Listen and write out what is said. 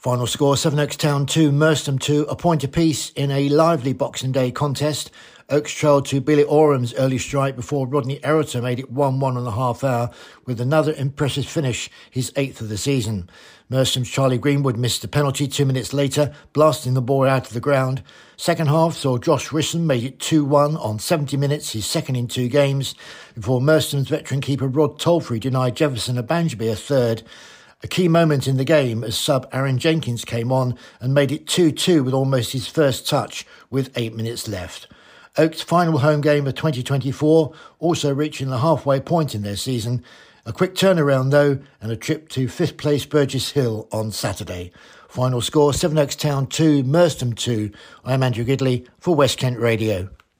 Final score, Sevenoaks Town 2, Merstham 2, a point apiece in a lively Boxing Day contest. Oaks trailed to Billy Oram's early strike before Rodney Errata made it 1-1 in the half hour with another impressive finish, his 8th of the season. Merstham's Charlie Greenwood missed a penalty 2 minutes later, blasting the ball out of the ground. Second half saw Josh Risson made it 2-1 on 70 minutes, his second in 2 games, before Merstham's veteran keeper Rod Tolfrey denied Jefferson Abanjabi a third. A key moment in the game as sub Aaron Jenkins came on and made it 2-2 with almost his first touch with 8 minutes left. Oaks' final home game of 2024, also reaching the halfway point in their season. A quick turnaround though, and a trip to 5th place Burgess Hill on Saturday. Final score, Sevenoaks Town 2, Merstham 2. I'm Andrew Gidley for West Kent Radio.